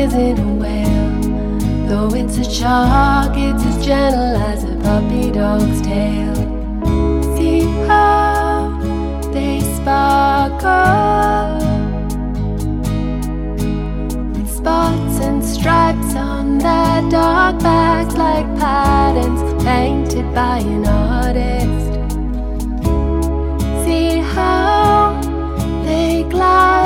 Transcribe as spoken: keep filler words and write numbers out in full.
isn't a whale. Though it's a shark, it's as gentle as a puppy dog's tail. See how they sparkle with spots and stripes on their dark backs, like patterns painted by an artist. See how they glide